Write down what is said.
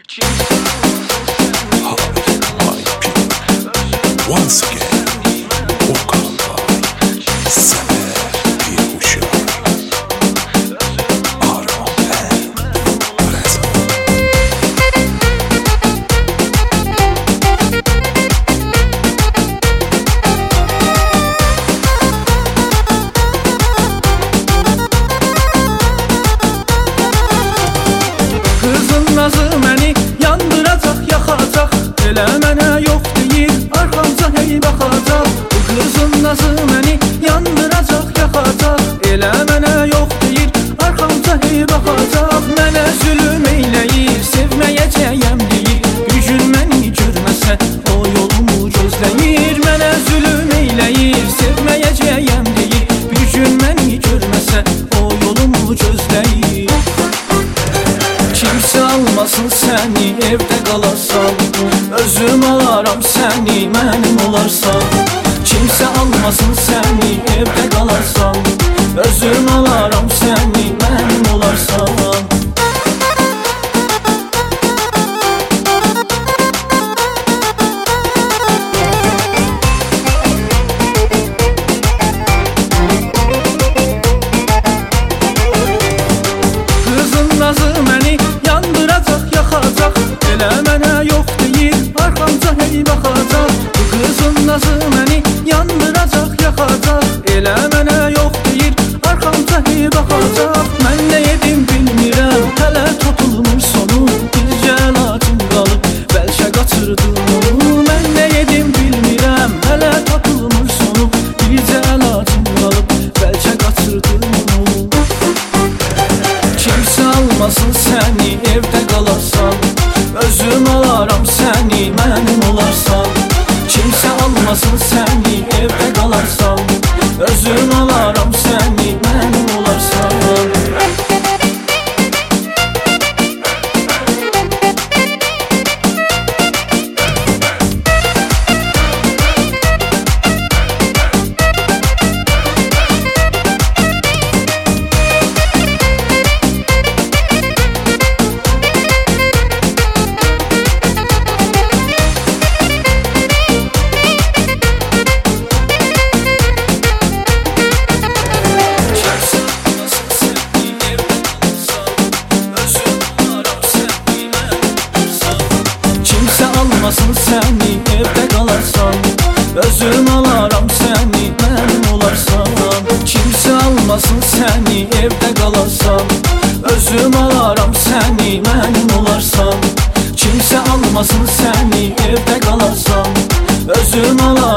Once again, Okan Bay, sever bir uşaq. Aram and present. Kızın nazı məni yandıracaq, yaxacaq. Elə mənə yox deyir, arxamca hey baxacaq. Kızın nazı məni yandıracaq, yaxacaq. Elə mənə yox deyir, arxamca hey baxacaq. Mənə zülüm eyləyir, sevməyəcəyəm deyir. Gücün məni görməsə, o yolumu gözləyir. Mənə zülüm eyləyir, sevməyəcəyəm deyir. Gücün məni görməsə, o yolumu gözləyir. Kimsə almasın səni, evdə qalarsan. Özüm alaram səni, mənim olarsan. Kimsə almasın səni, evdə qalarsan. Özüm alaram səni, mənim olarsan. Kızın nazı məni yandıracaq, yaxacaq. Elə mənə yox deyir, arxamca hey baxacaq. Kızın nazı məni yandıracaq, yaxacaq. Elə mənə yox deyir, arxamca hey baxacaq. Mən nə edim bilmirəm, hələ tutulmur sonu. Bircə əlacım qalıb, bəlkə qaçırdım onu. Mən nə edim bilmirəm, hələ tutulmur sonu. Bircə əlacım qalıb, bəlkə qaçırdım onu. Kimsə almasın səni, evdə qalarsan. Özüm alaram səni, mənim olarsan. Kimsə almasın səni, evdə qalarsan. Özüm alaram səni, mənim olarsan. Kimsə almasın səni, evdə qalarsan. Özüm alaram səni, mənim olarsan. Kimsə almasın səni, evdə qalarsan. Özüm alaram səni, mənim olarsan. Kimsə almasın səni, evdə qalarsan. Özüm alaram